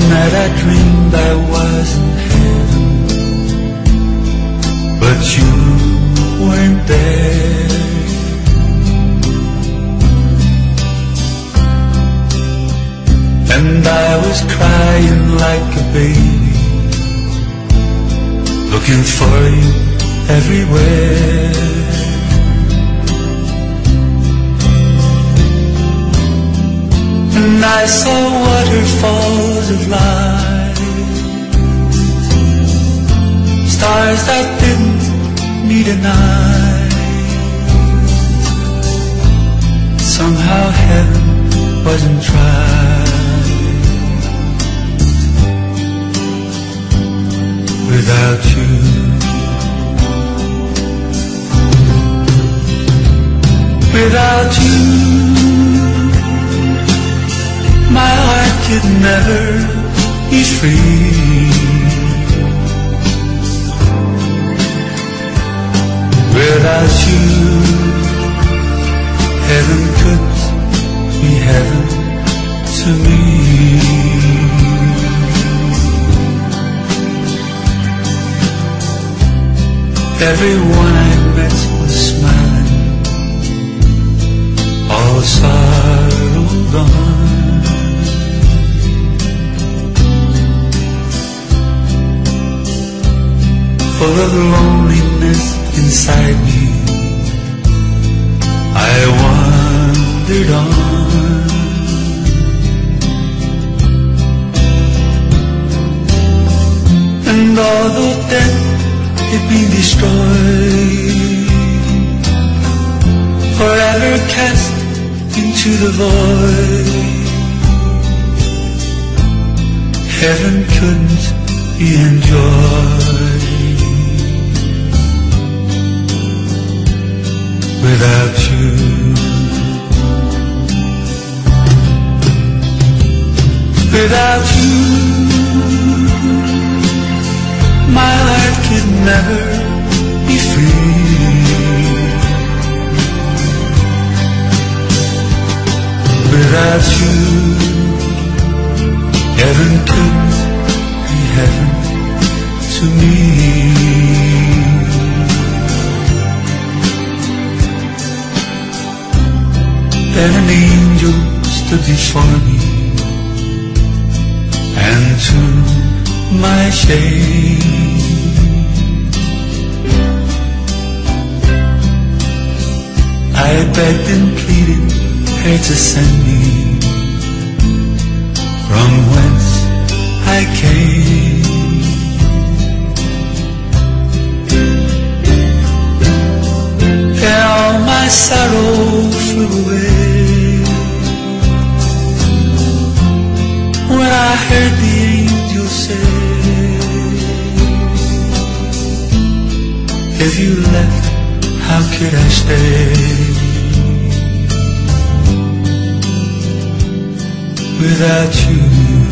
night I dreamed I was in heaven, but you weren't there. And I was crying like a baby, looking for you everywhere. And I saw waterfalls of light, stars that didn't need a night. Somehow heaven wasn't tried without you. Without you, my heart could never be free. Without you, heaven couldn't be heaven to me. Everyone I met was smiling, all sorrow gone. Full of loneliness inside me, I wandered on. And although death had been destroyed, forever cast into the void, heaven couldn't be enjoyed without you. Without you, my heart could never be free. Without you, heaven couldn't be heaven to me. Then an angel stood before me, and to my shame, I begged and pleaded her to send me from whence I came. Then all my sorrow flew away when I heard the angel say, if you left, how could I stay? Without you.